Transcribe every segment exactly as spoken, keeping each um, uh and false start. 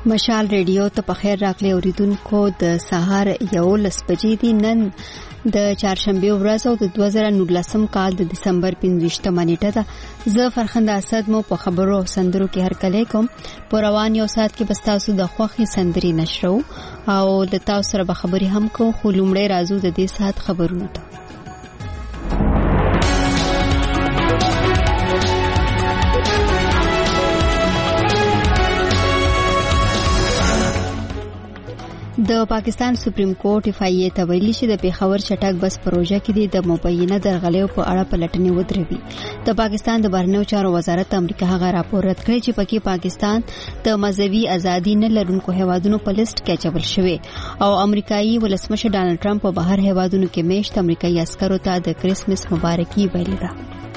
مشال ریډیو ته په خیر راغلی اوریدونکو د سهار یولس بجې دي نن د چهارشنبه ورځ او د دوه زره نولسم کال د دسمبر پنځویشتمه نیټه ده. زه فرخنده اسد مو په خبرو او سندرو کې هرکلی کوم. په روان یو ساعت کې بس تاسو د خوښي سندري نشرو او د تاسو سره به خبري هم کوو، خو لومړی راځو د دې ساعت خبرونو ته. د پاکستان سپریم کورټ اف ای ته ویلي چې د پیښور چټک بس پروژه کې د مبینه درغلیو په اړه پلټنې ودروي. د پاکستان د بهرنیو چارو وزارت امریکا هغه راپور رد کړی چې پکې پاکستان د مذهبي ازادي نه لرونکو هیوادونو په لیست کې اچول شوی او امریکایي ولسمشر ډانلډ ټرمپ په بهر هیوادونو کې میشت امریکایي عسکرو ته د کریسمس مبارکي ویلي ده.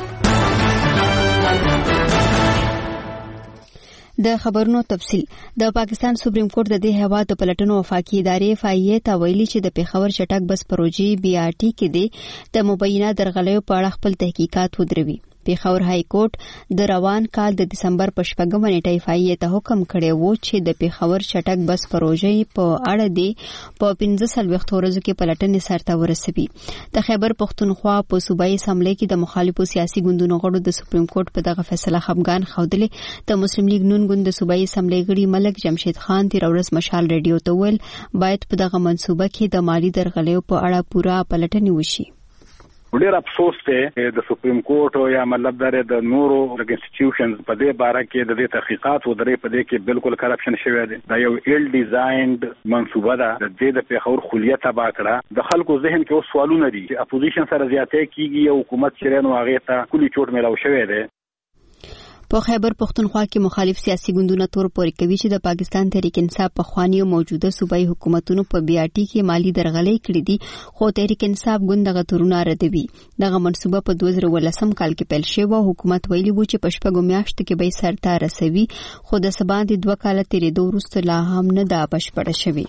د خبرونو تفصیل. د پاکستان سپریم کورټ د دې هیواد د پلټنو وفاقي ادارې اف ای ای ته ویلي چې د پیښور چټک بس پروژې بي آر ټي کې د مبینه درغلیو په اړه خپل تحقیقات ودروي. پیښور های کورټ د روان کال د دسمبر په شپږمه نیټه اف ای ای ته حکم کړی و چې د پیښور چټک بس پروژې په اړه د په پنځه څلوېښت ورځو کې پلټنې سرته ورسوي. د خیبر پښتونخوا په صوبایي اسمبلی کې د مخالفو سیاسي ګوندونو غړو د سپریم کورټ په دغه فیصله خفګان ښودلی. د مسلم لیگ نون ګوند د صوبایي اسمبلی غړي ملک جمشید خان تیر ورځ مشال ریډیو ته ویل باید په دغه منصوبه کې د مالی درغلیو په اړه پوره پلټنې وشي. ډېر افسوس دی د سپریم کورټ یا مطلب دا د نورو انسټیټیوشنز په دې باره کې د دې تحقیقات ودرې په دې کې بالکل کرپشن شوی دی. دا یو ایل ډیزاینډ منصوبه ده د دې د پیښور خلیه تبا کړه. د خلکو ذهن کې اوس سوالونه دي چې اپوزیشن سره زیاتې کیږي او حکومت چې نو هغه ته کلی چوټ ملاو شوی دی. په خیبر پښتونخوا کې مخالف سیاسي ګوندونه تور پورې کوي چې د پاکستان تحریک انصاف په خوانی او موجوده صوبایي حکومتونو په بي آر ټي کې مالی درغلۍ کړې دي، خو تحریک انصاف ګوند دغه تورونه ردوي. دغه منصوبه په دوه زره ولسم کال کې پیل شوه او حکومت ویلي و چې په شپږو میاشتو کې به سرته رسوي، خو د سباندې دوه کاله تیرېدو وروسته لا هم نه ده بشپړه شوې.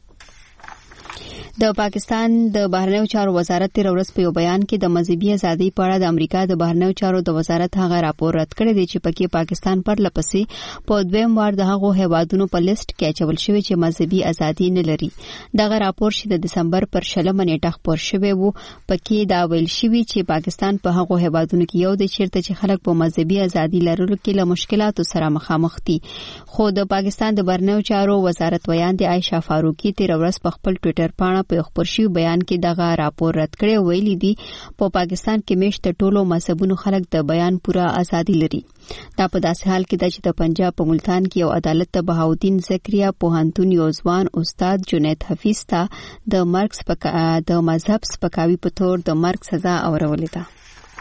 د پاکستان د بهرنیو چارو وزارت تیر ورځ په یو بیان کې د مذهبي ازادۍ په اړه د امریکا د بهرنیو چارو د وزارت هغه راپور رد کړی دی چې پکې پاکستان پر لپسې په دویم وار د هغو هیوادونو په لیست کې اچول شوی چې مذهبي ازادي نه لري. دغه راپور چې د دسمبر پر شلمه نیټه خپور شوی وو پکې دا ویل شوی چې پاکستان په هغو هیوادونو کې یو د چیرته چې خلک په مذهبي ازادي لرلو کې له مشکلاتو سره مخامخ دي. خو د پاکستان د بهرنیو چارو وزارت ویان دی عائشہ فاروقی تیر ورځ په خپل ټوئیټر پاڼه په خپور شوی بیان کې دغه راپور رد کړی، ویلي دی په پاکستان کې میشت ټولو مذهبونو خلک د بیان پوره ازادي لري. دا په داسې حال کې ده چې د پنجاب په ملتان کې یو عدالت د بهاودین زکریا پوهنتون یو ځوان استاد جنید حفیظ ته د مرګ سپکا د مذهب سپکاوي په تور د مرګ سزا اورولې ده.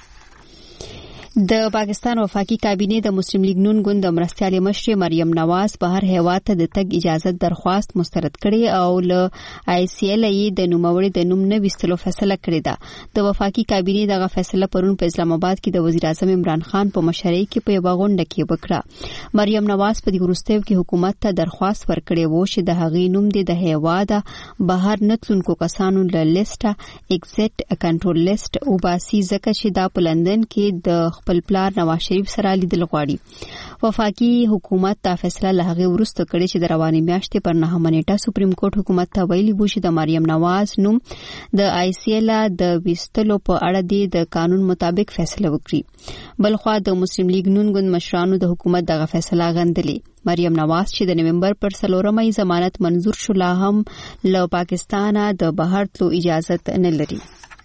د پاکستان وفاقي کابینه د مسلم لیگ نون ګوند د مرستیالي مشر مریم نواز بهر هیواد ته د تګ اجازه درخواست مسترد کړي او ل آی سی ال ای د نوموړي د نوم نه وستلو فیصله کړې ده. د وفاقي کابینه دغه فیصله پرون په اسلام آباد کې د وزیر اعظم عمران خان په مشرۍ کې په یو غونډه کې وکړه. مریم نواز په دې وروستیو کې حکومت ته درخواست ورکړی و چې د هغې نوم د هیواد بهر نتلونکو کسانو له لیسټه ایگزیټ کنټرول لیست وباسي ځکه چې دا په لندن کې د خپل پلار نواز شریف سره لیدل غواړي. وفاقي حکومت دا فیصله له هغې وروسته کړې چې د روانې میاشتې پر نهمه نیټه سپریم کورټ حکومت ته ویلي و چې د مریم نواز نوم د آی سی ال د ویستلو په اړه د قانون مطابق فیصله وکړي. بلخوا د مسلم لیگ نون ګوند مشرانو د حکومت دغه فیصله غندلې. مریم نواز چې د نومبر پر څلورمه ضمانت منظور شو لا هم له پاکستانه د بهر تلو اجازه نه لري.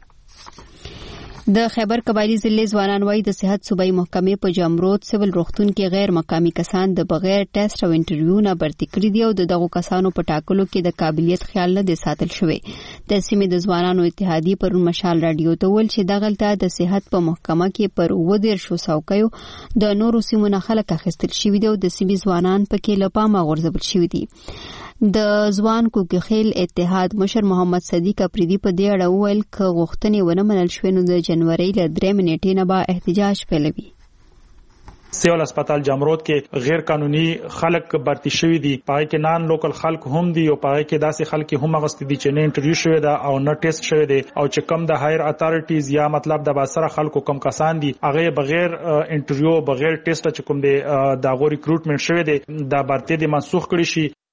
د خیبر قبایلی ضلع ځوانان وايي د صحت صوبایي محکمې په جمرود سیول روغتون کې غیر مقامي کسان د بغیر ټیسټ او انټرویو نه برتي کړي دي او د دغو کسانو په ټاکلو کې د قابلیت خیال نه دی ساتل شوی. د سیمې د ځوانانو اتحادیې پرون مشال راډیو ته ویل چې دغلته د صحت په محکمه کې پر اووه دېرشو څوکیو د نورو سیمو نه خلک اخیستل شوي دي او د سیمې ځوانان پکې له پامه غورځول شوي دي. د ځوان کوکخیل اتحاد مشر محمد صدیق اپریدي په دې اړه وویل که غوښتنې ونه منل شوې نو د جنوري له درېمې نیټې نه به احتجاج پیلوي. سیول اسپیټال جمرود کې غیر قانوني خلک برتی شوی دي، پای کې نان لوکل خلک هم دي او پای کې داسې خلک هم غوښتي دي چې نه انټرویو شوی دا او نه ټیسټ شوی دی او چې کم د هایر اتھارټیز یا مطلب د باسره خلکو کم کسان دي هغه بغیر انټرویو بغیر ټیسټ چې کوم دی دا غو ریکروټمنټ شوی دی دا برته دي منسوخ کړی شي.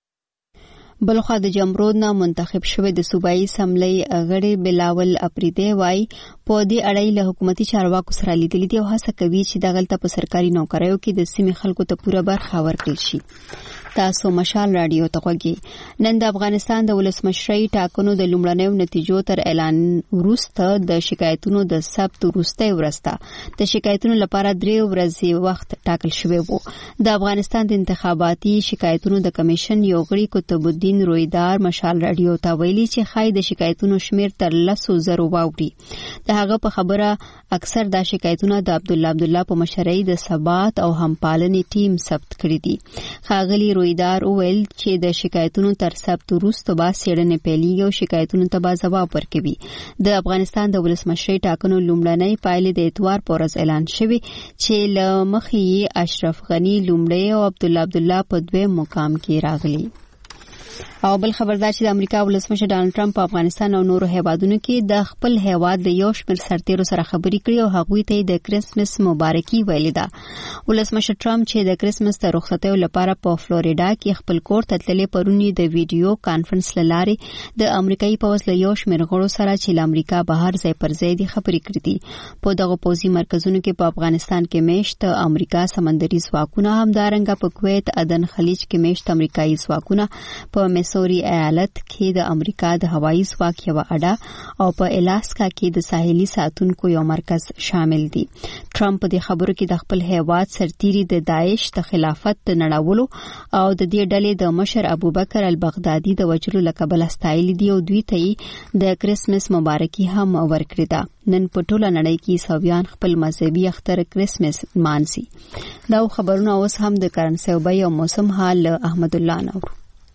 بلخوا د جمرود نه منتخب شوی د صوبایي اسمبلی غړي بلاول اپریدی وای په دې اړه له حکومتي چارواکو سره لیدلې دي او هڅه کوي چې د غلطه په سرکاري نوکریو کې د سیمې خلکو ته پوره برخه ورکړل شي. تاسو مشال رادیو ته غوږی. نن د افغانستان د ولسمشرۍ ټاکنو د لومړنیو نتیجو تر اعلان وروسته د شکایتونو د ثبت وروسته ورسته د شکایتونو لپاره درې ورځې وخت ټاکل شوی وو. د افغانستان د انتخاباتي شکایتونو د کمیشن یو غړي قطب الدین رویدار مشال رادیو ته ویلي چې خای د شکایتونو شمیر تر لسو زرو واوړي. د هغه په خبره اکثر د شکایتونو د عبد الله عبد الله په مشرۍ د ثبات او همپالنې ټیم ثبت کړی دي. خاغلی رویدار وویل چې د شکایتونو تر ثبت وروسته به څېړنې پیلېږي او شکایتونو ته به ځواب ورکوي. د افغانستان د ولسمشرۍ ټاکنو لومړنۍ پایلې د اتوار په ورځ اعلان شوې چې له مخې یې اشرف غني لومړی او عبد الله عبد الله په دویم مقام کې راغلي. او بل خبردار چې د امریکا ولسمشر ډانلډ ټرمپ په افغانستان او نورو هیوادونو کې د خپل هیواد د یو شمېر سرتیرو سره خبرې کړې او هغوی ته د کرسمس مبارکي ویلې ده. ولسمشر ټرمپ چې د کرسمس د رخصتیو لپاره په فلوریډا کې خپل کور ته تللی پرون د ویډیو کانفرنس له لارې د امریکایي پوځ له یو شمېر غړو سره چې له امریکا بهر ځای پر ځای دي خبرې کړې دي. په دغه پوځي مرکزونو کې په افغانستان کې میشت امریکا سمندري ځواکونه، همدارنګه په کویت عدن خلیج کې میشت امریکایي ځواکونه، په میسوري ایالت کې د امریکا د هوایي ځواک یو اډه او په الاسکا کې د ساحلي ساتونکو یو مرکز شامل دي. ټرمپ په دې خبرو کې د خپل هیواد سرتیري د داعش د خلافت د نړولو او د دې ډلې د مشر ابوبکر البغدادي د وژلو له کبله ستایلي دي او دوی ته د کرسمس مبارکي هم ورکړې ده. نن په ټوله نړۍ کې عیسویان خپل مذهبي اختر کرسمس مانځي. دا خبرونه اوس هم د کرنسي او بای او موسم حال احمد الله نور.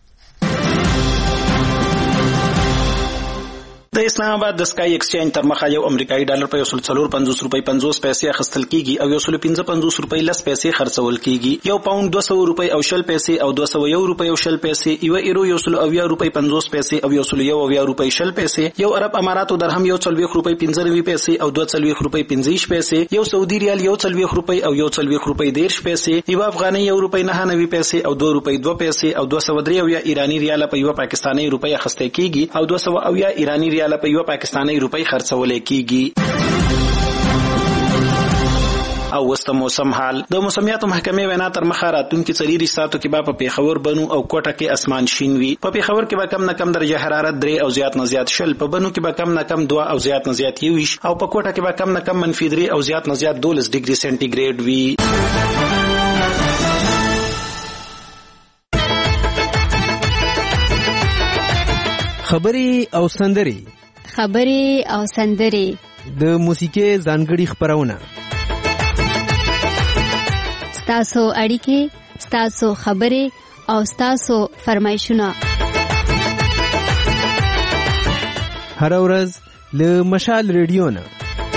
د اسلام آباد د سکای ایکسچینج تر مخه یو امریکایي ډالر په یو سل څلور پنځوس روپۍ پنځوس پیسې اخیستل کیږي او یو سل پنځه پنځوس روپۍ لس پیسې خرڅول کیږي. یو پاوند دوه سوه روپۍ او شل پیسې او دوه سوه یو روپۍ او شل پیسې، یو ایرو یو سل اویا روپۍ پنځوس پیسې او یو سل یو اویا روپۍ شل پیسې، یو عرب اماراتو درهم یو څلوېښت روپۍ پنځه نوي پیسې او دوه څلوېښت روپۍ پنځه ویشت پیسې، یو سعودي ریال یو څلوېښت روپۍ او یو څلوېښت روپۍ دېرش پیسې، یو افغاني یو روپۍ نهه نوي پیسې او دوه روپۍ دوه پیسې او دوه سوه درې اویا ایراني ریال په یو پاکستاني روپۍ اخیستل کیږي او دوه سوه اویا ایراني ریال په یو پاکستاني روپۍ خرڅول کیږي. او وسته موسم حال. د موسمیاتو محکمې وینا تر مخه راتونکي څلور ساعتو کې به په پیښور بنو او کوټه کې اسمان شین وي. په پیښور کې به کم نه کم درجه حرارت درې او زیات نه زیات شل، په بنو کې به کم نه کم دوه او زیات نه زیات یویش او په کوټه کې به کم نه کم منفي درې او زیات نه زیات دولس ډیګري سنټي ګریډ وي. خبري او سندري خبري او سندري د موسیقي ځانګړي خبرونه، ستاسو اړیکې، ستاسو خبرې او ستاسو فرمایشونه هر ورځ له مشال ریډیو نه.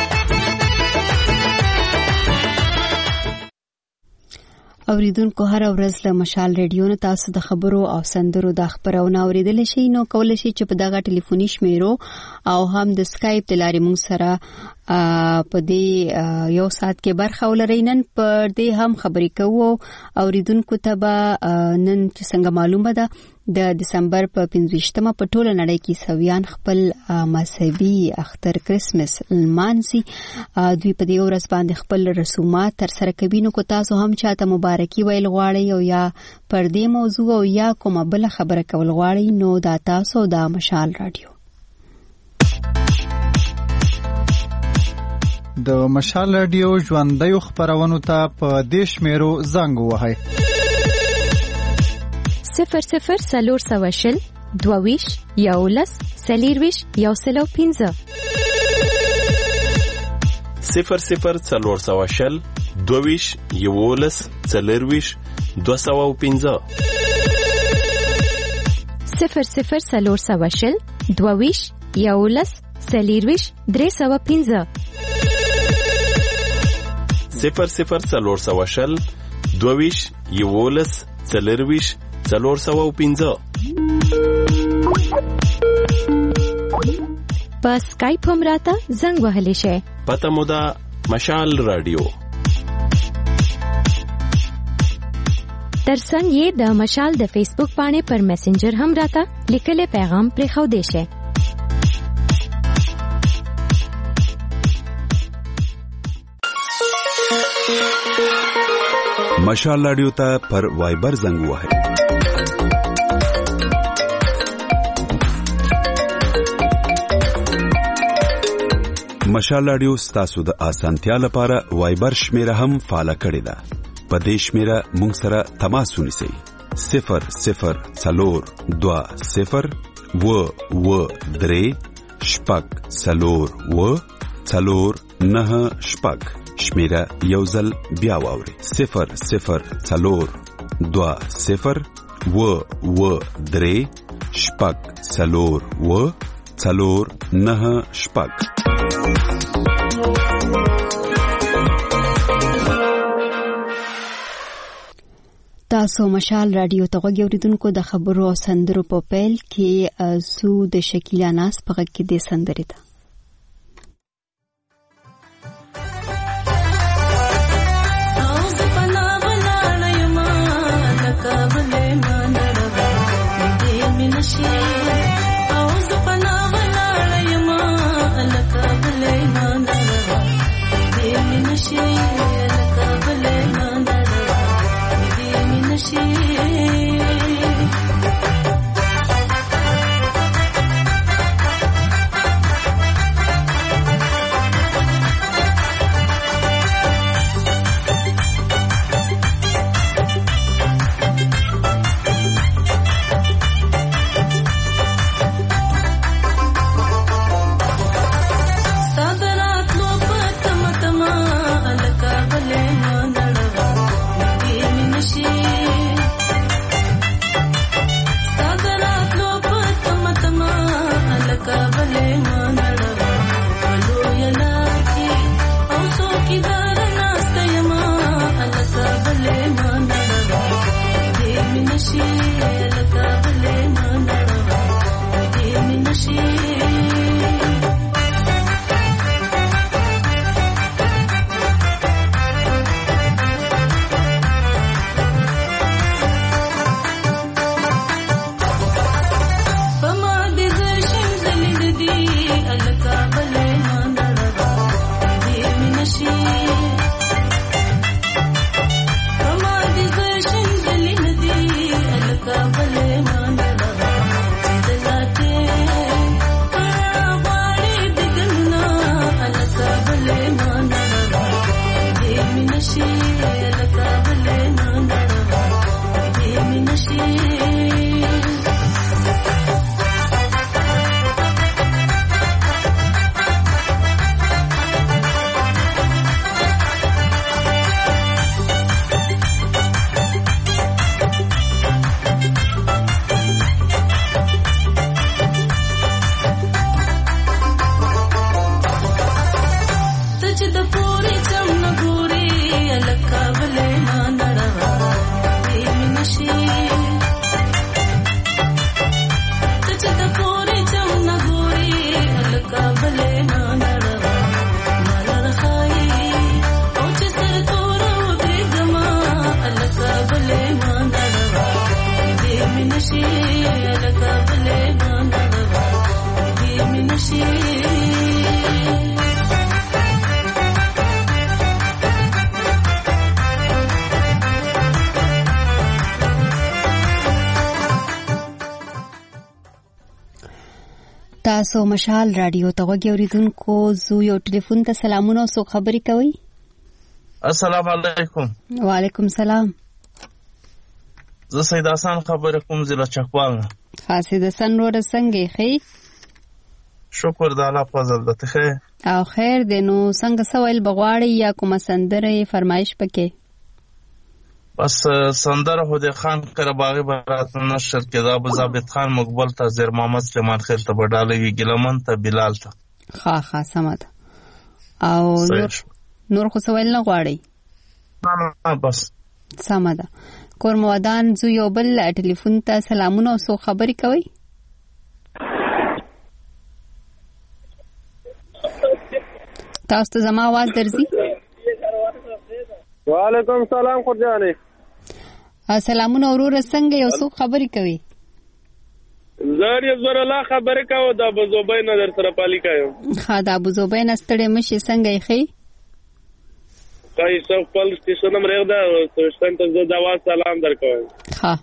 اوریدونکو هر ورځ له مشال ریډیو نه تاسو د خبرو او سندرو د خبرونه اوریدل شي، نو کولای شئ چې په دغه ټلیفوني شمیرو او هم د سکایپ د لارې موږ سره په دې یو ساعت کې برخه ولرئ. نن پر دې هم خبرې کوو اوریدونکو ته به نن چې څنګه معلومه ده د دسمبر په پنځویشتمه په ټوله نړۍ کې عیسویان خپل مذهبي اختر کرسمس لمانځي. دوی په دې ورځ باندې خپل رسومات ترسره کوي. نو کو تاسو هم چاته مبارکي ویل غواړئ او یا پر دې موضوع او یا کومه بل خبره کول غواړئ، نو دا تاسو د مشال رادیو د مشال رادیو ژوندۍ خبرونو ته په دیش میرو زنګ وهاي صفر صفر سلور سوه شل دوه ویش یولس څلېرویش یو سل او پنځه صفر صفر سلور سوه شل دوه ویش یولس څلېرویش دوه سوه او پنځه صفر صفر سلور سوه شل دوه ویش یولس څلېرویش درې سوه پنځه صفر صفر سلور سوه شل دوه ویش یولس څلېرویش څلور سوه او پنځه. په سکایپ هم راته زنګ وهلی شئ. پته مو ده مشال رادیو. ترڅنګ یې د مشال د فیسبوک باندې پر میسنجر هم راته لیکلي پیغام پرې خو دیشه. مشال رادیو ته پر وایبر زنګ وهئ. مشال رادیو ستاسو د اسانتیا لپاره وایبر شمیره هم فعال کړی ده. په دې شمیره مونږ سره تماس ونیسئ. صفر صفر څلور دوه صفر و و درې شپږ څلور و څلور نه شپږ. شمیره یو ځل بیا واورئ. صفر صفر څلور دوه صفر و و درې شپږ څلور و څلور نه شپږ. تاسو مشال رادیو ته غوږ اوریدونکو د خبرو او سندرو په پیل کې سو د شکیلا ناز په غږ کې د سندرې ده. تاسو مشال رادیو ته غوږ اوریدونکو زو یو ټلیفون ته سلامونه او سو خبرې کوي. السلام علیکم. وعلیکم سلام. زه سید حسن خبرې کوم ضلع چکوال. حسید حسن ور څنګه خې؟ شکر د الله فضل ده. ته او خیر دی. نو څنګه سوال بغواړي یا کومه سندره فرمایش پکې؟ بس سندره هو د خان کرباغي برات نشر کې دا ضابط خان مقبل ته زیر محمد سلیمان خیل ته بدالوي ګلمن ته بلال ته. ها ها سمات. او نور نور خو سوال نه غواړي؟ نه بس سماده. کورمودان زو یو بل ټلیفون ته سلامونه او سو خبرې کوي. تاسو ته زما आवाज درځي؟ وعلیکم سلام خورجانې. سلامونه اورور څنګه یو څو خبرې کوي زار یزور الله خبرې کاوه د ابو زبین در سره پالیکا یم ها د ابو زبین ستړي مشي څنګه یې خي کای څو خپل سټیشن مرغ دا سټیشن ته زه دا سلام درکوم ها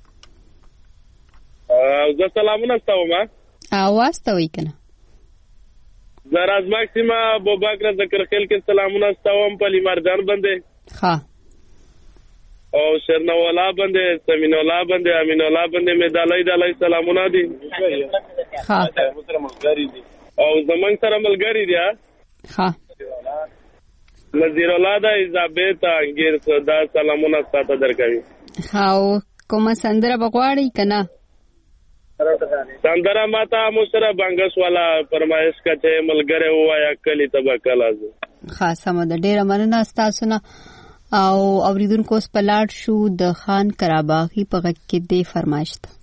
او زه سلامونه ستوم اواز ته وای کنه زراز ماکسیما ابوبکر ذکر خیل کې سلامونه ستوم په لیمردان باندې ها او شرنوالا باندې سمینولا باندې امینولا باندې مې دالای دالای سلامونه دي ها او زمنګ سره ملګری دی ها نذیر الله دا الیزابت انګیر دا سلامونه ستاسو درکوي ها کومه سندره بغواړی کنه سندره ماته مشره بنگس والا فرمایش کته ملګری وایا کلی تبکل ازو خاصه مده ډیره مننه تاسو نه او اوریدونکو سپلاټ شو د خان کراباغي په غږ کې د فرمایش ته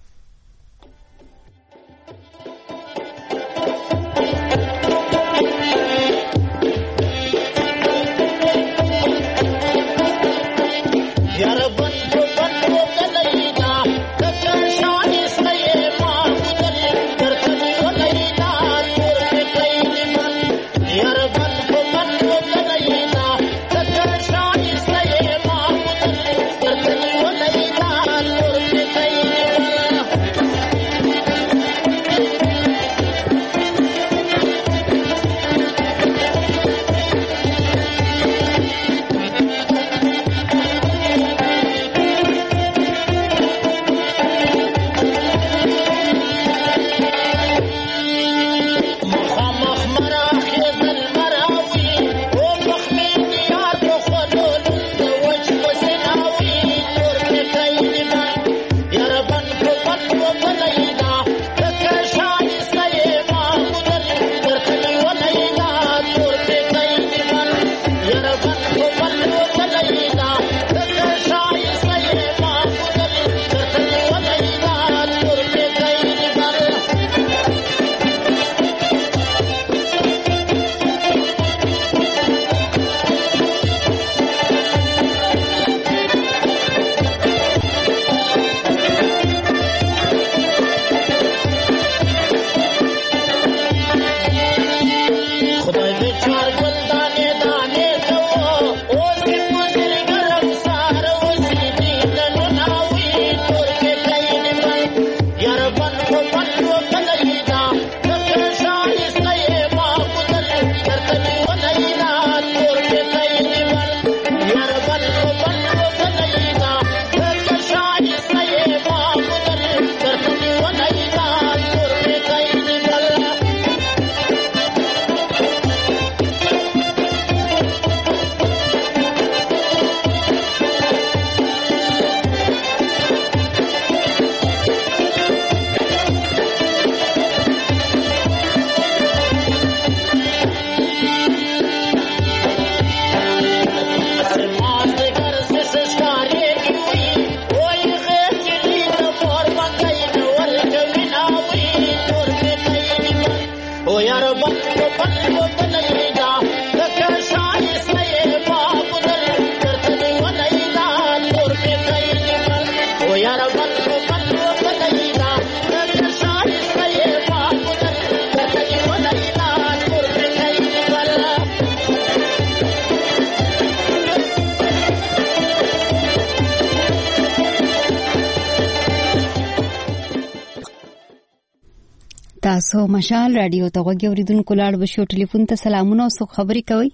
تاسو مشال رادیو ته غوږی اوریدونکو لاړ بشو ټلیفون ته سلامونه او څوک خبري کوي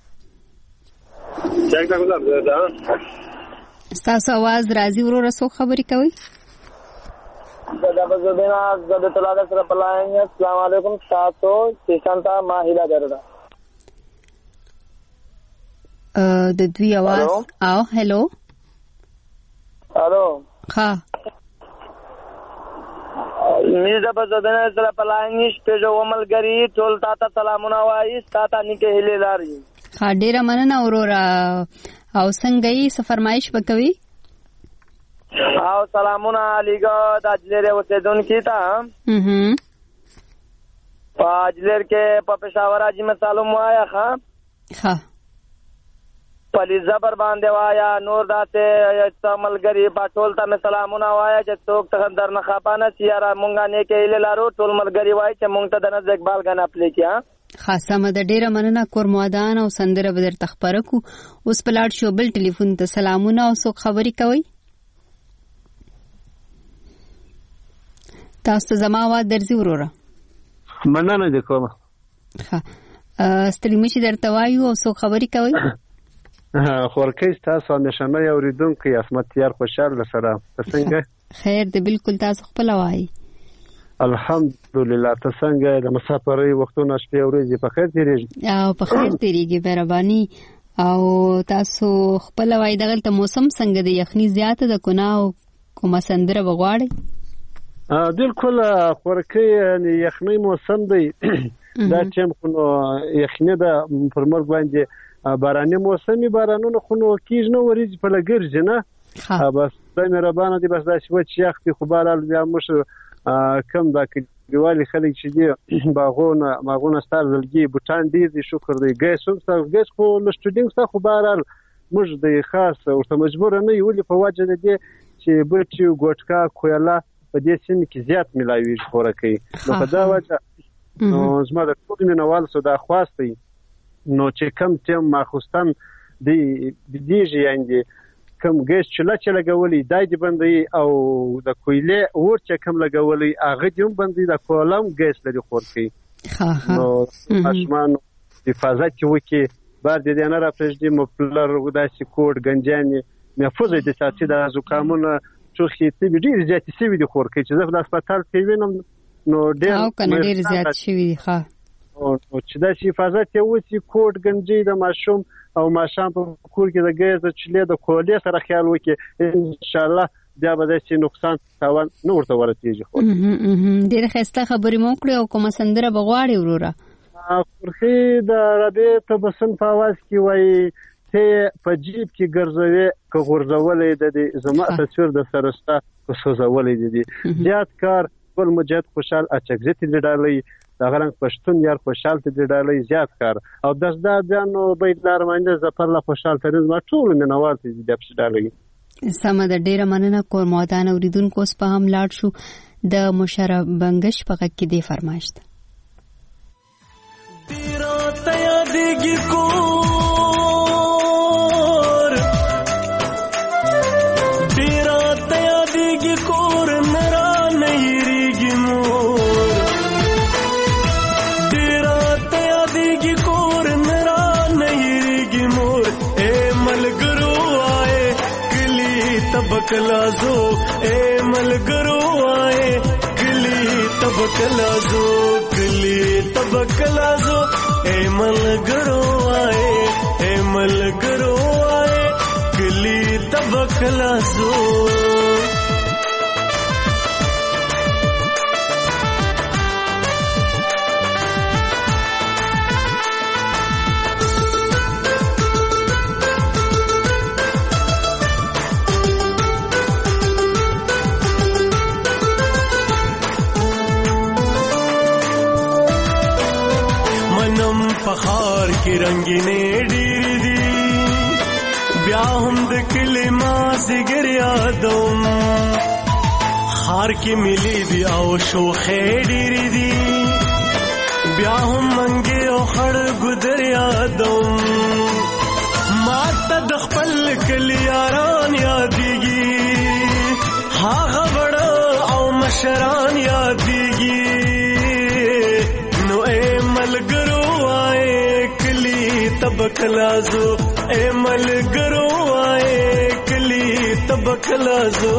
څنګه ګلاب ده تاسو आवाज راځي ورو رسو خبري کوي دا بزبینا د تلاله سره پلاین السلام علیکم تاسو سیشانتا ماهیلا دردا ا د دوی आवाज او هلو الو ها میرزا بزبینا سره پلاین شته جو عملګری ټول تا ته سلامونه وایي تاسو نیکه هلي لاري ها ډیره مننه اورورا او څنګه یې سفرمایش وکوي او سلامونه علیګا د اجلر اوسیدونکو ته هم په اجلر کې په پېښور اجي مسالم وایا ښا ها پلی زبر باندې وایا نور داسې ملګري په ټول ته مې سلامونه وایا چې څوک ته درنه خفه نه شي یاره مونږ نیکې هیلې لرو ټول ملګري وایي چې مونږ ته د نظر اقبال ګانا پلی کړي. خاصه مده ډیره مننه کورموادان او سندره به درته خبره کو. اوس په لاړ شو بل ټلیفون ته سلامونه او څوک خبرې کوي. تاسو زما आवाज درځي وروره. مننه دې کوم. ها ستړي مشي درته وایو او څوک خبرې کوي. خورکې تاسو همیشنه اوریدونکو اسمت یار خوشاله سره څنګه خیر دې بالکل تاسو خپل وایي. الحمدلله ته څنګه د مسافرۍ وختونه شپې ورځې په خیر تیریږي؟ او په خیر تیریږي مهرباني. او تاسو خپل وایي دغلته موسم څنګه دی؟ یخني زیاته ده کنه او کومه سندره بغواړي؟ بالکل خورکې یخني موسم دی دا ټیم خو یخني ده پر مرګ باندې باراني موسمي بارانونه خو نو کیږي نه ورځي په لګرځي نه بس دا مهربانه دي بس دا چې وچ یخ دي خو بهرحال بیا موږ کم دا کلیوالي خلک چې دي باغونه ماغونه ستار زلګي بوټان ډېر دي شکر دی ګیس هم ستا ګیس خو له سټوډینګ ستا خو بهرحال موږ د خاص ورته مجبوره نه یو ولې په وجه د دې چې بوټي ګوټکا کویلا په دې سیمه کې زیات ملاویږي خورکې نو په دا وجه نو زما د ټول مینوال سو دا خواسته نو چې کم تیم ماخوستان دی دیږي یعنی کم ګیس چلا چلا لګولې دای دی باندې او د کویلې اور چې کم لګولې هغه دی باندې د کولم ګیس لري خورکې ها ها نو پښمان حفاظت وکي بعد دې نه را پرېږدي مپلر وداسي کوډ گنجاني محفوظ دي ساتي د زکامونه چوخې تی ډیر زیات سوي دي خورکې چې د هسپتال کې وینم نو ډیر او کنه ډیر زیات شوی دی ښه او چې د حفاظت یو وسی کوډ گنجي د ماشوم او ماشام په کور کې د ګیز د چلې د کولې سره خیال وکي ان شاء الله بیا به د نقصان تاوان نور ته ورتيږي خو ډیر خسته خبرې مو کړې او کوم سندره بغواړي وروره خورخي د ربيع تبسم په आवाज کې وای ته په جیب کې ګرځوي که غورځولې د زما تصویر د سرستا کو سوزولې دي زیات کار ټول مجاهد خوشحال اچکزت دې ډالې د غرنګ پښتون یار خوشحال دې ډالې زیات کار او دزدا ځانو بیتلار باندې زفر له خوشحال ترې ما ټول منوال دې د پښ ډالې سم د ډیره مننه کور مودان اوریدونکو اوس په هم لاړ شو د مشرب بنگش په کې دی فرمایشت تیرا تیا دیږي کو तबकलाजो ए मलगरो आए कली तबकलाजो कली तबकलाजो ए मलगरो आए ए मलगरो आए कली तबकलाजो पखार की रंगीने डीर दी ब्याहम द किलिमा सिगर यादम हार की मिली दी आओ शोखे डीर दी ब्याहम मंगे ओ खड़ गुदर यादम माता दखपल कलियारान यादीगी हा खबड़ा आओ मशरान यादीगी नो ए मलगरो तबकलाजो ए मलगरो आए कली तबकलाजो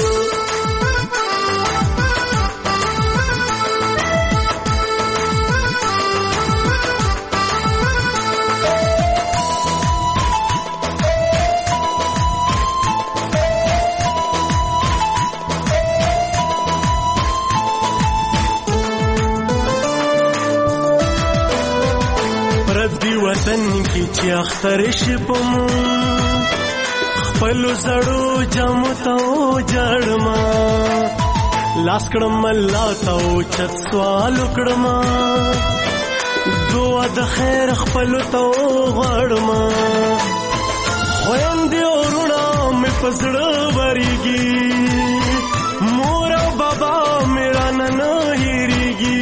وطن کی چې اختر شپم خپل زړو جامو ته جړما لاس کړم الله ته چت سوال کړم دعا د خیر خپل ته غړما خويندې وروڼه مې په زړه ورېږي مور او بابا مې رانه نه هېرېږي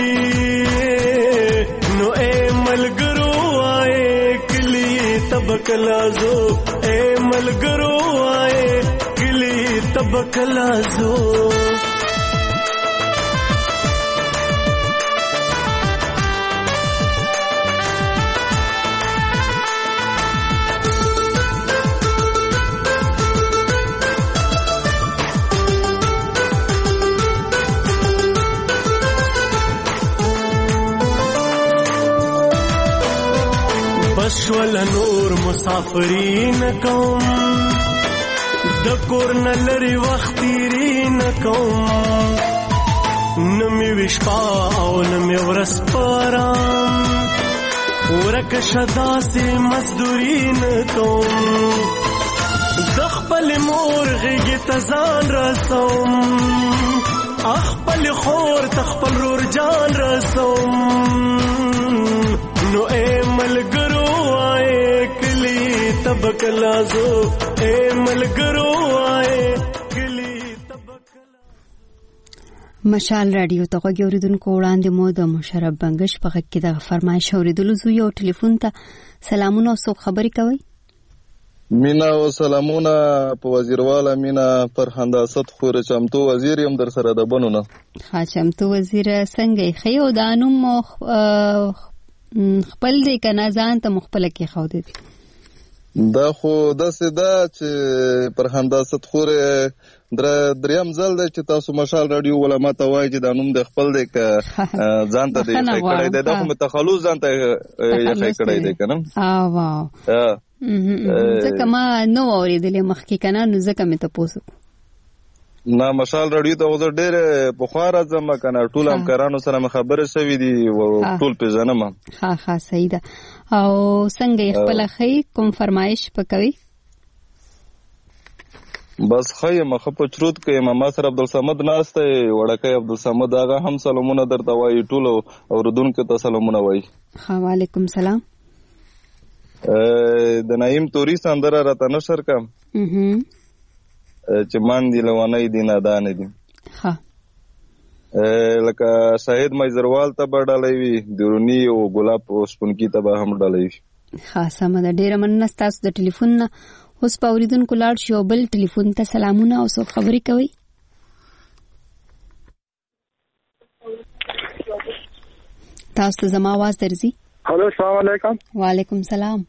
نو اے ملګرو وایې کلي ته به کله ځو اے ملګرو وایې کلي ته به کله ځو بشول نور مسافرین کوم د کور نه لري وخت تیرین کوم نمی وشپا او نمی ورس پارام ورک شدا سے مزدورین کوم د خپل مور غیږ ته ځان رسوم خپل خور ته خپل رور جان رسوم نو اے ملګرو تب کلا زو اے ملګرو آئے کلی تب کلا. مشال رادیو ته غوږ اوریدونکو وړاندې مو د مشرف بنگش په غږ کې د فرمایش اوریدلو زو یو ټلیفون ته سلامونه او څوک خبرې کوي مینا او سلامونه په وزیرواله مینا فرهند اسد خور چمتو وزیر يم در سره د بنونه ها چمتو وزیر څنګه خيو دانوم خپل دې کنه ځان ته مخبل کې خو دې دا خو داسې ده چې پر هنداست خورې دریم ځل دی چې تاسو مشال رادیو ولا ماته وایي چې دا نوم د خپل دی که ځان ته دی یخی کړی دی دا خو مې تخلص ځان ته یخی کړی دی که نه ځکه ما نو اورېدلې مخکې که نه نو ځکه مې تپوس نه مشال رادیو ته خو زه ډېر پخوا راځم که نه ټول همکارانو سره مې خبرې شوي دي ټول پېژنم ښه ښه صحیح ده او څنګه یې خپله ښه کوم فرمایش په کوي بس ښه یم ښه په چروت کې یم ما سره عبدالصمد ناست دی وړکی عبدالصمد هغه هم سلامونه درته وایي ټولو اورېدونکو ته سلامونه وایي ښه وعلیکم سلام د نعیم توري سندره راته نشر کړم چې مان دي لوانۍ دي نادانې دي ښه لکه شاهد مایزروال ته به ډالۍ وي دروني او ګلاب اوسپونکي ته به هم ډالۍ وي ښه سمه ده ډېره مننه ستاسو د ټلیفون نه اوس په اورېدونکو لاړ شي او بل ټلیفون ته سلامونه او څوک خبرې کوي تاسو ته زما آواز درځي هلو السلام علیکم وعلیکم سلام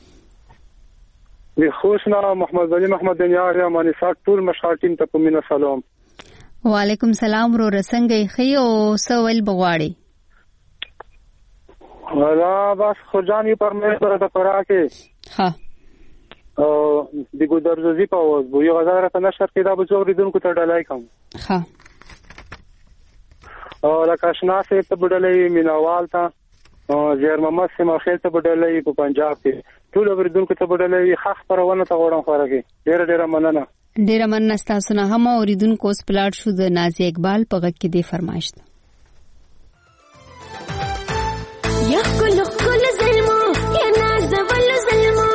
وی خوشنا محمد علي محمد دنیار یا مانیساک ټول مشال ټیم ته په مینا سلام وعلیکم سلام ورو رسنګي خي او سوال بغواړي ولا بس خجانی پر مې سره د پراکه ها او د ګودرزي په اوس بو یو غزا راته نشر کې دا به زوریدونکو ته ډالای کوم ها او لکه شناسه ته بدلې مینوال ته او زیر محمد سیمه خیل ته بدلې په پنجاب کې ټول اوریدونکو ته بدلې خاص پرونه ته وړم خورګي ډېر ډېر مننه ډېر مننه تاسو نه هم اوریدونکو اوس پلاټ شو د نازي اقبال په غږ کې دی فرمایش ده یا کل کل ظلمو یا ناز ول ظلمو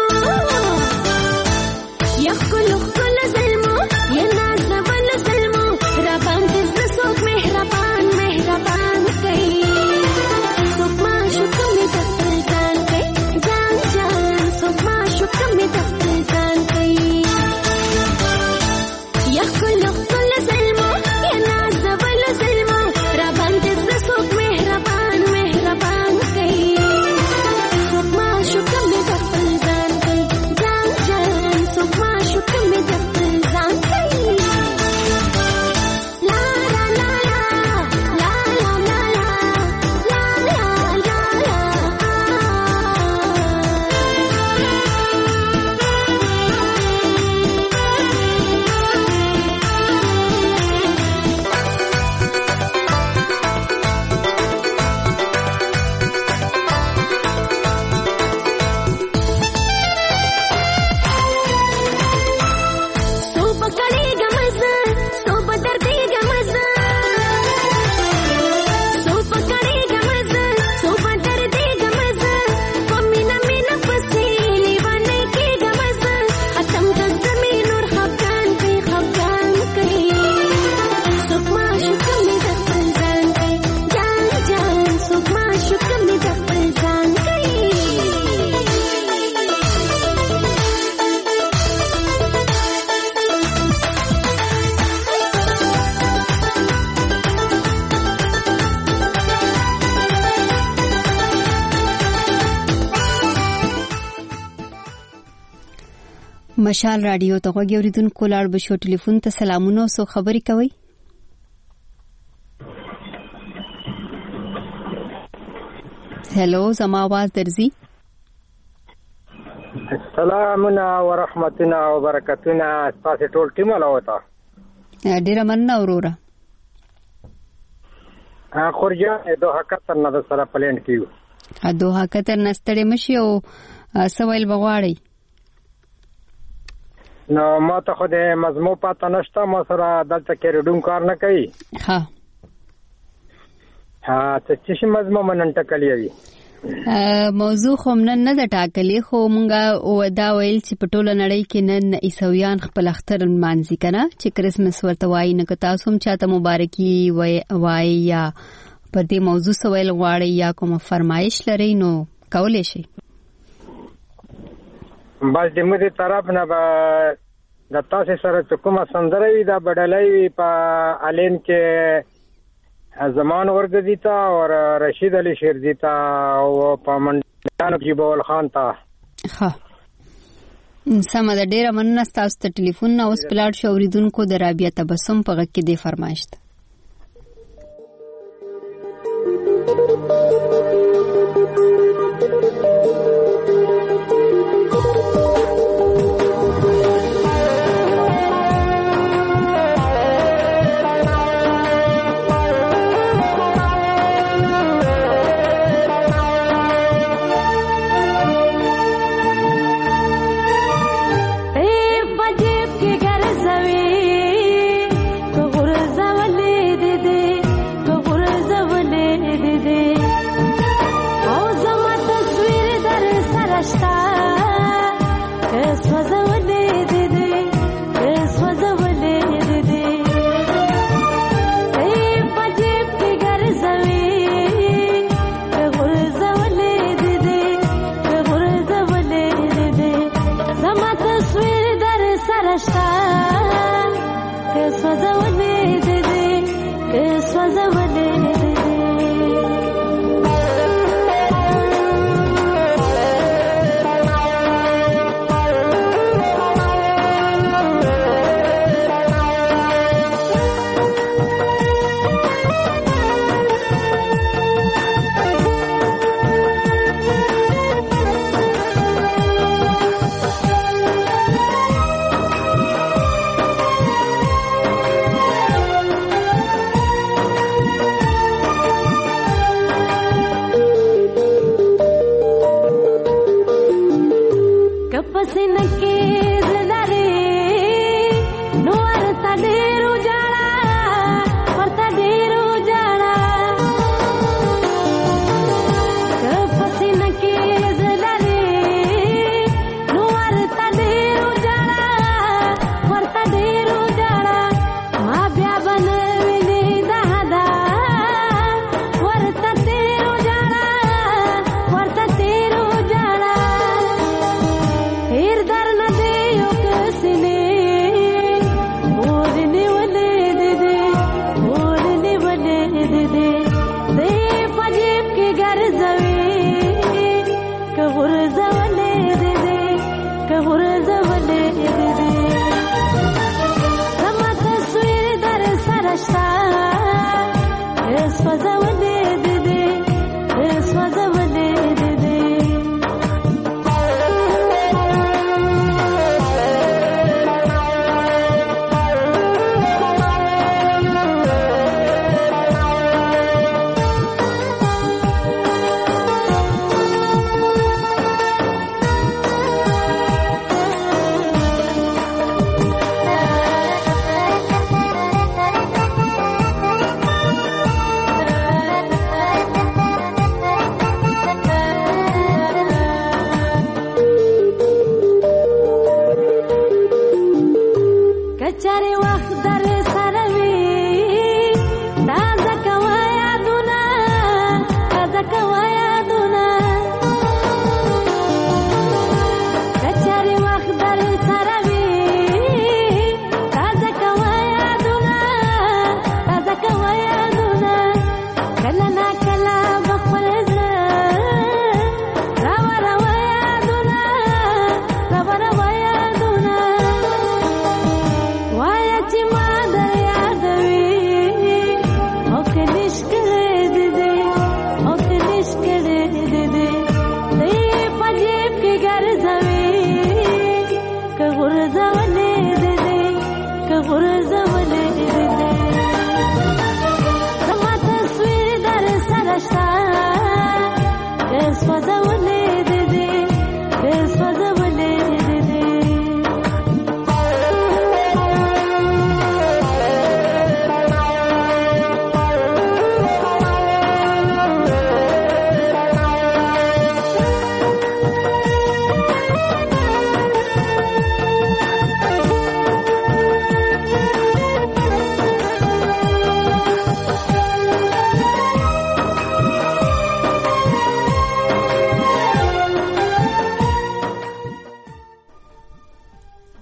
یا کل کل ظلمو یا ناز ول ظلمو را باندې زسوک مهربان مهربان کوي سوما شکر می دفتر ځان کوي ځان ځان سوما شکر می دفتر ځان کوي یا کل کل ظلمو یا ناز ول ظلمو را باندې زسوک مهربان مهربان کوي مشال رادیو ته غوږی اوریدونکو لاړ بشو ټلیفون ته سلامونه او خبري کوي. هلو زما आवाज درځي؟ سلامونه ورحمتونه وبرکاتونه تاسو ټول ټیم لاوتا. ډیر مننه وروره. ا خورجا دوه کتر نه سره پلان کیو. ا دوه کتر نستړې مشي او سوال بغواړي. نو ما ته خو د مزمو پاته نشته، ما سره دلته کې ریډون کار نه کوي. ها ها څه چې مزمو منن ټکلې وي. موضوع خو نن نه د ټاکلې، خو مونږه ودا ویل چې په ټوله نړۍ کې نن عیسویان خپل اختر مانځي کنه، چې کرسمس ورته وایي. نه که تاسو هم چاته مبارکي وایي یا پر دې موضوع سوال غواړي یا کوم فرمایش لري نو کولای شي. بس د مده طرف نه به د تاسو سره کومه سندره وي دا بدلای په الین کې زمان ورګدیتا او رشید علي شیردیتا او په منډانو کې بول خان تا. ها سم د ډیره مننه تاسو ته ټلیفون نه اوس پلاټ شو اوریدونکو د رابعه تبسم په غږ کې دی فرمایش.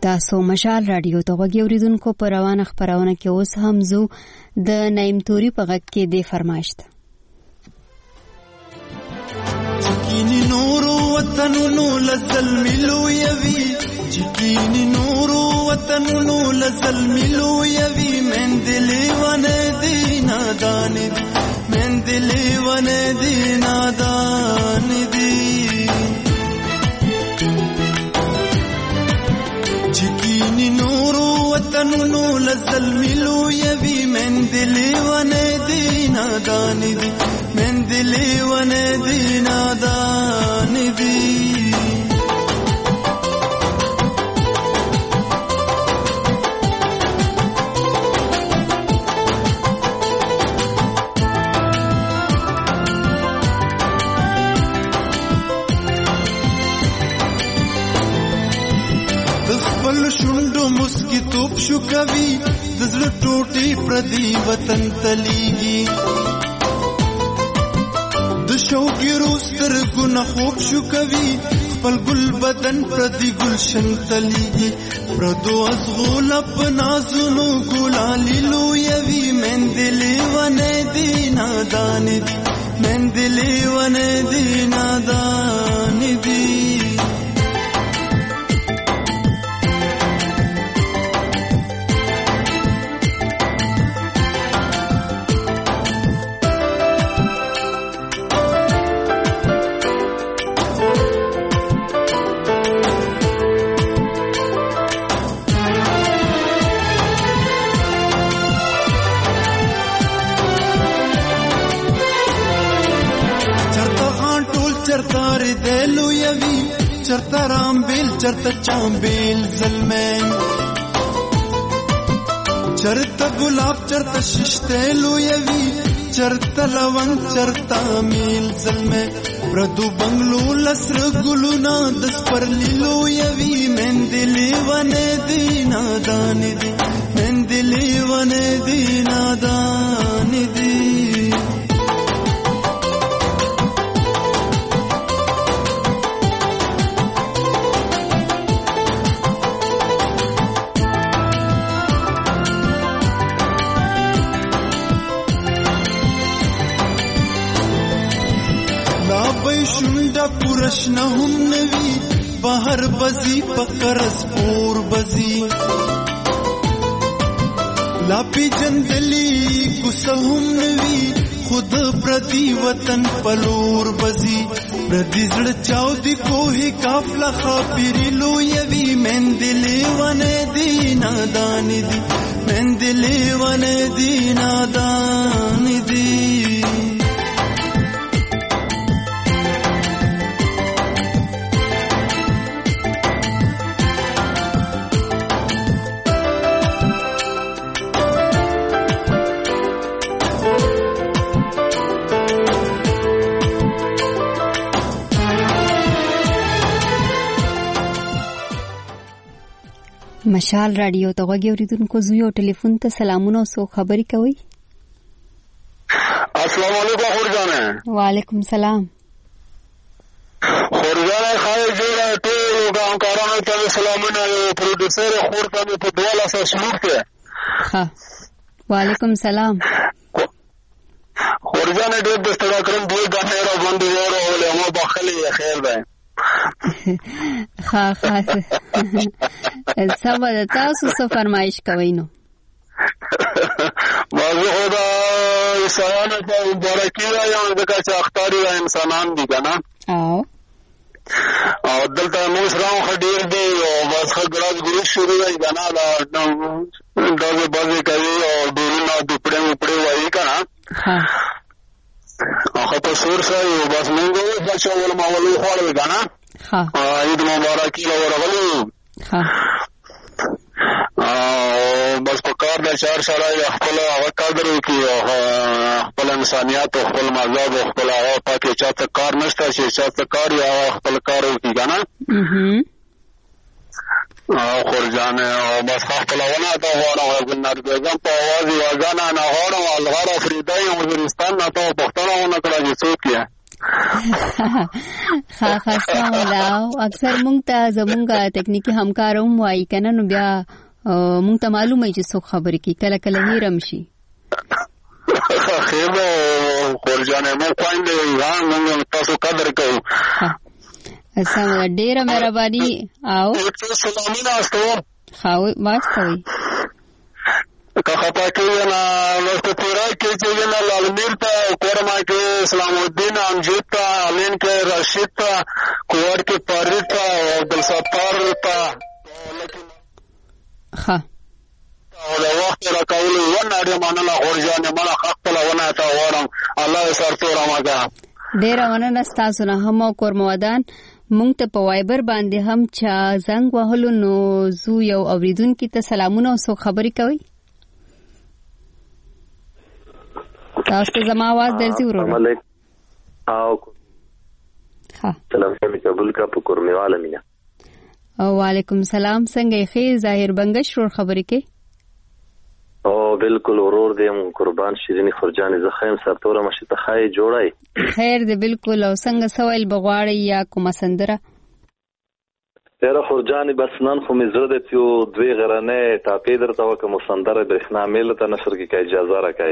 تاسو مشال رادیو ته غوږی اوریدونکو په روانه خبرونه کې اوس هم زو د نعیم توري په غږ کې د فرمایشت چکینی نورو وطنونو لزل ملو یوی چکینی نورو وطنونو لزل ملو یوی من دلی ون دینا دان دی من دلی ون دینا دان دی چکینی نورو وطنونو لزل ملو یوی من دلی ون دینا دان دی من دلی ون دینا دان دی خپل شوندو مسکی توپ شو کوي د زړه ټوټي پردي وطن تليږي د شوقي روستر ګنا خوب شو کوي خپل ګل بدن پردي گلشن تليږي پردو ازغول په نازونو ګلالي لو يوي من دلي ونه دينا دان دي من دلي ونه دينا دان دي چرتار دلو یوی چرتا رام بیل چرتا چام بیل ظلمین چرتا گلاب چرتا ششتلو یوی چرتا لون چرتا میل ظلمین پردو بنگلو لسر گلو نا دس پر لیلو یوی من دلی ون دینا دان دی من دلی ون دینا دان دی شونډه پورش نه هم نوي بهر بزي پکرس پور بزي لا پی جندلی کوسه هم نوي خود پردي وطن پلور بزي پردي زړه چاو دي کوه کافلا خاپيري لو يوي من دلي ون دينا دان دي من دلي ون دينا دان دي مشال رادیو ته غوږی اوریدونکو زو یو ټلیفون ته سلامونه او سو خبري کوي. السلام علیکم خورجانه. وعلیکم سلام. خورجانه خای جوړه ټول ګامکارانو ته سلامونه او پروډوسر خور ته په دواله سلوک ته. ها. وعلیکم سلام. خورجانه دې د ستړي کرم دوی غاڼه را باندې ورو ولې مو بخلې خیر ده. ها ها سبا د تاسو څه فرمایش کوي نو موضوع خدا انسان ته مبارکي وایم ځکه چې اختاري انسانان دي کنه او او دلته موږ سره خډیر دی او بس خګړاس ګروپ شروع دی کنه دا دغه بازي کوي او ډورونه د پړې پړې وایي کنه ها هغه په سور سره بس موږ د چاول ماولو خوړل کنه ها عيد مبارکي ورغلو ها او بس په کار د چار سره خپل هغه قدر وکي او خپل انسانيت او خپل مذهب او خپل هغه پاتې چاته کار نشته چې چاته کار یا خپل کار وکي کنه او خورجانه او بس خپل ونه ته وره ګنار بیگم په आवाज واغانا نه هورو الغار افریدای او وزیرستان نه ته پښتنه ونه کړه چې څوک یې ها خاصه ولا اکثر مونږ ته زمونږ تکنیکی همکاروم وایي کنه نو بیا مونږ ته معلومه چې څوک خبرې کوي کله کله هیرم شي خیر خورجانه مو خويندې ځان موږ تاسو قدر کوو اسانه ډیره مهرباني او سلامونه استو خاو واستوي که خطا کوي نه لوست پورا کې چې نه لالمیر ته کورما کې اسلام الدین امجد ته علین کې رشید ته کوړ کې فرید ته عبد الستار ته ها او دا وخت راکول ونه اړ منله خورجانه مله حق له ونه تا ورم الله سرته رمضان ډیر مننه تاسو نه هم کورمودان مونږ ته په وایبر باندې هم چا زنګ وهلو نو زو یو اوریدونکو ته سلامونه او سو خبري کوي تاسو ته زما आवाज درځي ورو او ها سلام می قبول کا په کورمیواله مینا او وعلیکم سلام څنګه یې ظاهر بنگش ور خبري کوي او بالکل ورور دې قربان شیرینی خورجان زخیم سرتوره مشه ته خای جوړای خیر دې بالکل او څنګه سوال بغواړی یا کومه سندره تیرا خورجان بس نن خو مزړه دې یو دوی غرانه ټاپې درته وکم سندره برښنا میل ته نشر کې اجازه راکای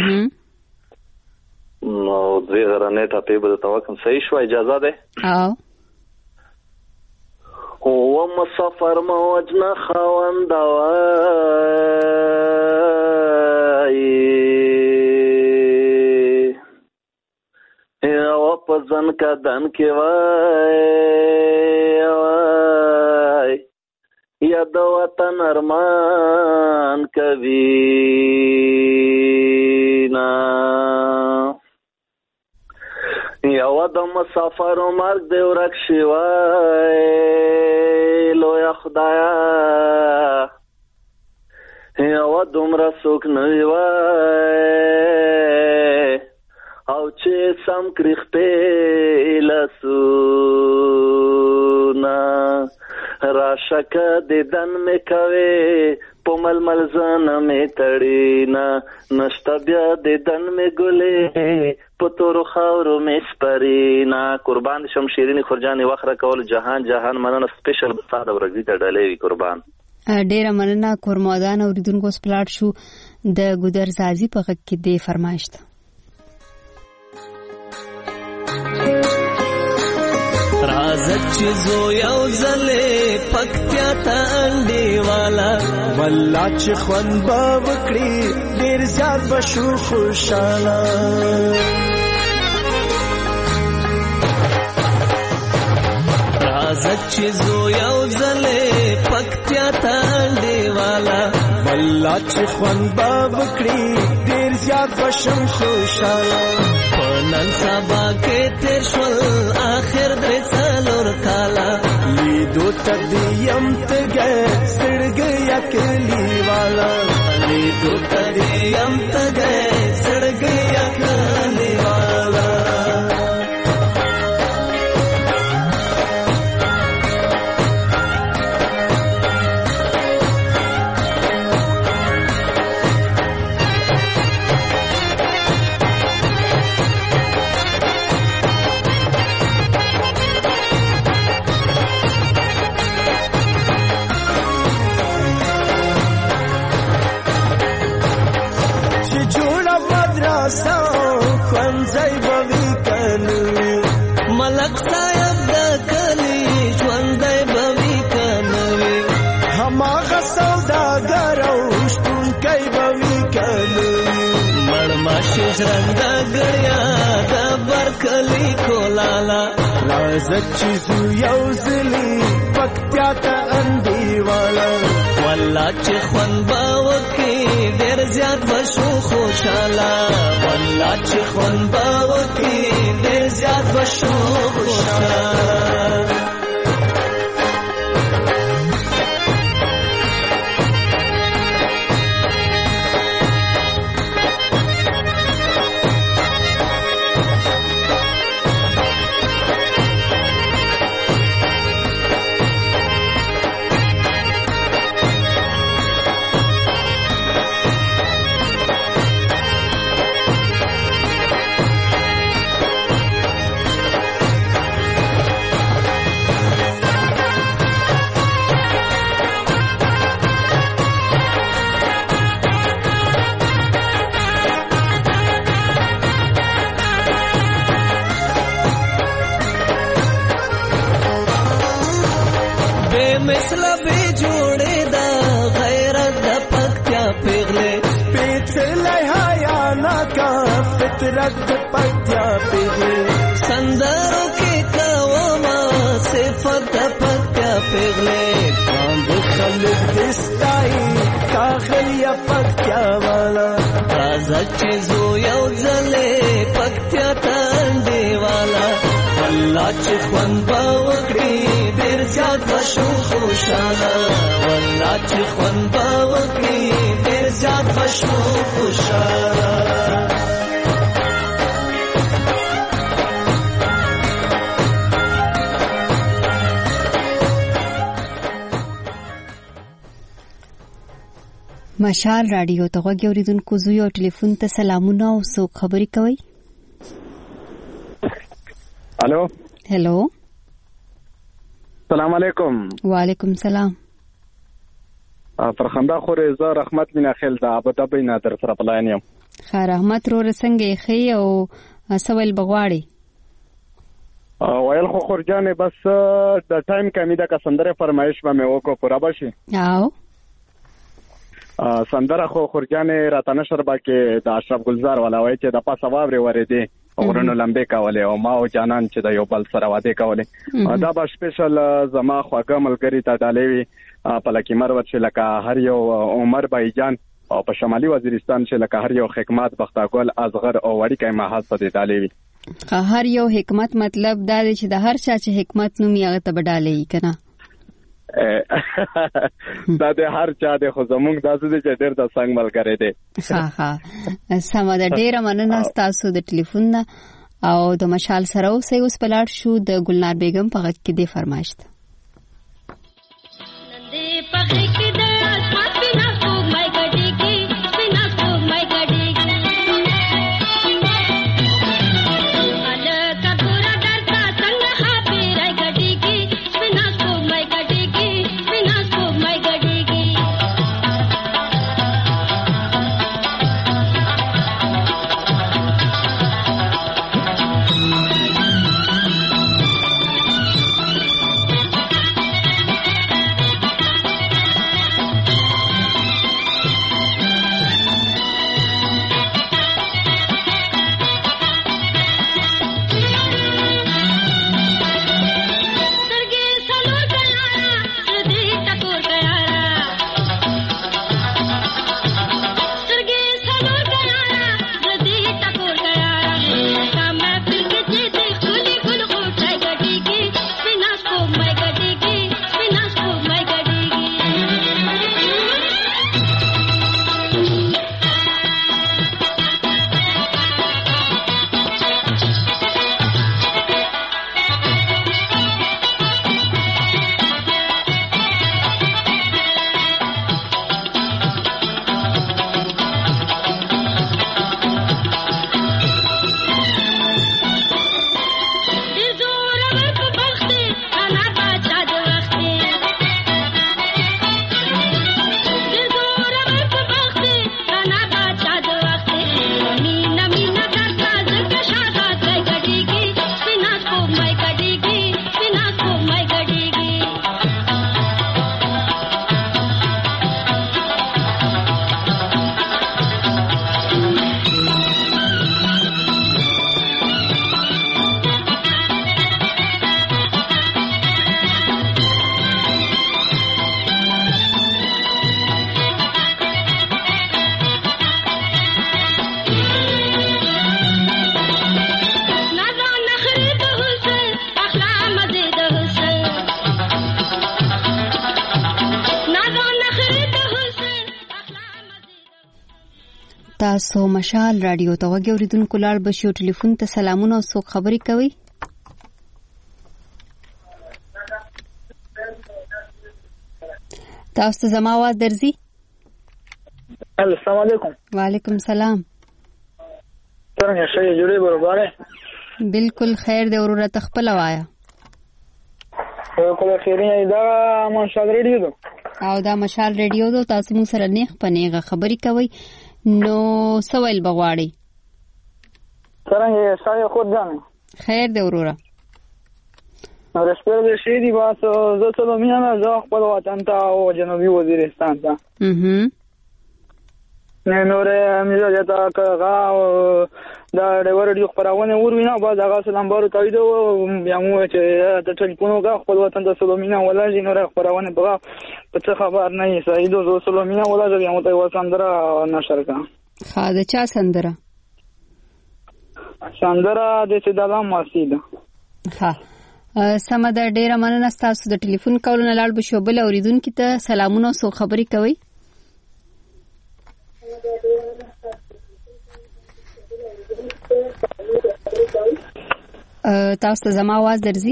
نو دوی غرانه ټاپې به ته وکم صحیح شو اجازه ده او او مسافر موجنا خواندوای او پزن کا دن کې وای یا د وطن ارمان کوي نا یو د مسافر مرګ دی ورک شي وای لویا خدایا یو دومره څوک نه وای او چې سم کرخته لاسونه راشک د دن می کوي په ململ ځان می تړینا نشته بیا د دن می ګلې په تور خاورو می سپرینا قربان شم شیرینی خورجان وخره کول جهان جهان مننه سپیشل بصاده ورګی ته ډلې وی قربان ډیره مننه کورمودان اوریدونکو سپلاټ شو د ګودر زازی په غږ کې دی فرمایشت رازت چیزو یو زلے پکتیا تا انڈی والا واللہ چی خوان باوکڑی دیر زیاد بشو خوشالا رازت چیزو یو زلے پکتیا تا انڈی والا واللہ چی خوان باوکڑی دیر زیاد بشم خوشالا نن سبا کې تیر شول آخر درې څلور کاله لیدو ته دیم تګه سړګ یا کلی والا لیدو ته دیم تګه سړګ یا کلی والا ملک صاحب د کلی ژوندۍ بوي کنوي هماغه سوداګر او شپونکی بوي کنوي مړماشه ژرنده ګړیا د برکلی کولالا لازت چیزو یو زلی پکتیا ته اندی والا والله چې خوان باوکي ډېر زیات بشو خوشاله والله چې خوان باوکي ډېر زیات بشو خوشاله مثل به جوړې دا غیرت د پکتیا پیغلې پیڅلې حیا ناکا فطرت د پکتیا پیغلې سندرو کې کوما صفت د پکتیا پیغلې باند خلک دستای کاغیا پکتیا والا راځه چې زو یو ځلې پکتیا تانډې والا الله چې خوند باوکړي ډېر زیات بشو خوشاله والله چې خوند باوکړي ډېر زیات بشو خوشاله مشال رادیو ته غوږ اوریدونکو زوی او ټلیفون ته سلامونه او څوک خبرې کوي. الو هلو السلام علیکم. وعلیکم سلام. فرخنده خورې زه رحمت مینا خیل د ابوظبي نه در سره پلاین یم. ښه رحمت رو رسنګې خې او سوال بغواړي ویل خو خورجانې بس د ټایم کمی ده که سندره فرمایش به مې وکړو پوره به شي. او سندره خو خورجانې راته نشر به کې د اشرف ګلزار والا وایي چې د پاسه واورې ورېدې غرونو لمبې کولې او ما او جانان چې د یو بل سره واده کولې دا به سپیشل زما خواږه ملګري ته ډالې وي په لکې مروت چې لکه هر یو عمر بای جان او په شمالي وزیرستان چې لکه هر یو حکمت بختاګل ازغر او وړیکې محل په دې ډالې وي. هر یو حکمت مطلب دا دی چې د هر چا چې حکمت نوم یې هغه ته به ډالې کنه دا د هر چا د خو زمونږ داسې دی چې ډېر د څنګ ملګری دی. ها ها سمه ده ډېره مننه ستاسو د ټلیفون نه او د مشال سره اوسئ. اوس په لاړ شو د ګلنار بیګم په غږ کې دې فرمایش ده. تاسو مشال رادیو ته وګورئ اوریدونکو لاړ بشو ټلیفون ته سلامونه او څوک خبرې کوي. تاسو ته زما आवाज درځي؟ السلام علیکم. وعلیکم سلام. څنګه شې جوړې برابره؟ بالکل خیر دی وروره تخپل وایا. کومه خیرینه دا مشال رادیو ده او دا مشال رادیو ده تاسو مو سره نیغ پنیغه خبرې کوي نو سوال بغواړي. څنګه شای خود ځان؟ خیر دی وروره. رسپر د شي دی باس زه څه مینه نه زه خپل وطن ته او جنوبي وزیرستان ته اها نه نورې امیر جتا کغا دا ډیور دی خبرونه وروینه باز هغه سلام بارو تایید او بیا مو چې د ټلیفون غا خپل وطن ته سلامینه ولا جنور خبرونه بغا په خبر نه یې سایدو زو سلامینه ولا بیا مو ته وسندره نشر کا ها د چا سندره سندره د صدام مسجد ها سم د ډیره مننه تاسو د ټلیفون کولونه لاړ بشو بل اوریدونکو ته سلامونه او خبري کوي تاسو ته زما आवाज درځي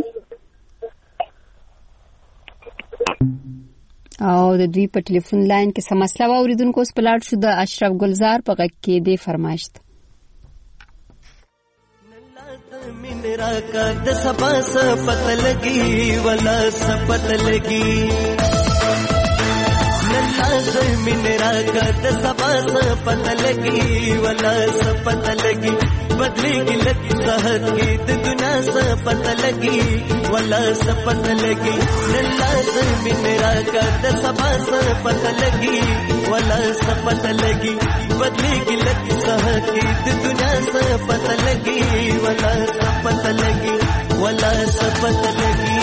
او د دوی په ټلیفون لاین کې سم مسله و اوریدونکو اوس په لاړ شو د اشرف ګلزار په غږ کې دی فرمایشت میرا کا د سبا سپت لگی ولا سپت لگی نلاز میرا کا د سبا سپت لگی ولا سپت لگی بدلی کی لت صحت کی د دنیا سپت لگی ولا سپت لگی نلاز میرا کا د سبا سپت لگی ولا سپت لگی بدلی کی لت صحت کی د دنیا سپت لگی ولا سپت لگی ولا سپت لگی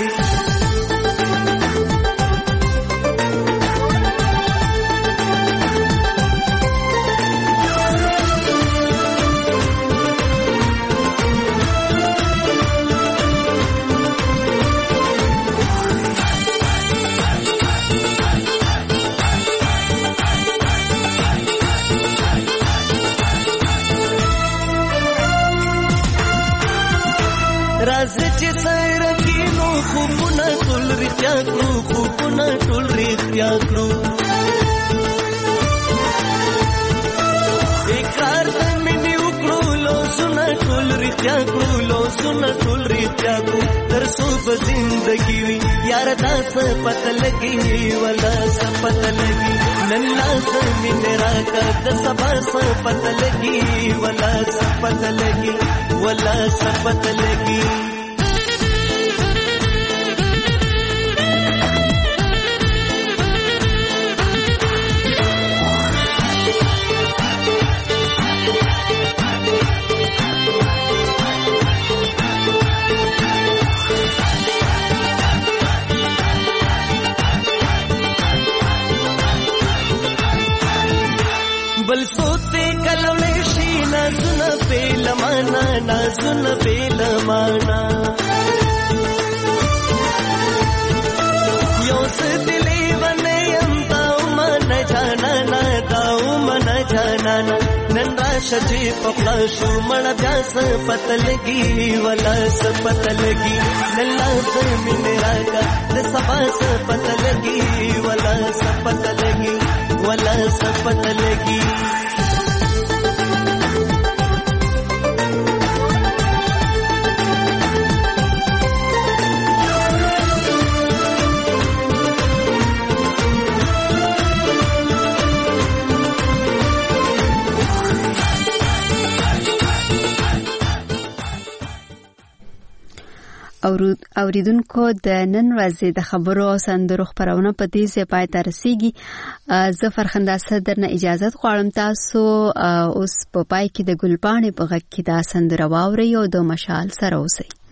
راز چې سره کینو خوبونه ټول رښتیا کړو خوبونه ټول رښتیا کړو اقرار د مینې وکړو لاسونه ټول رښتیا کړو لاسونه ټول رښتیا کړو تر څو به زندګي وي یار دا څه پته لګي ولا څه پته لګي نن لاس مینې راکړه د سبا څه پته لګي ولا څه پته لګي ولا څه پته لګي بل سوتے کلوڑے شی نازن پیل مانا نازن پیل مانا یوس دلی بنے یم داو من جانا نا داو من جانا نا نن راش جی پخلا شو مڑ بیاس پتلگی ولا سپتلگی نن لاس من راگا دسبا سپتلگی ولا سپتلگی ولا سپتلگی اوریدونکو د نن ورځې د خبرو او سندرو خبرونه په دې ځای پای ته رسیږي زه فرخنده صدر نه اجازه غواړم تاسو اوس په پای کې د ګلپاڼې په غږ کې دا سندره واورئ او د مشال سره اوسئ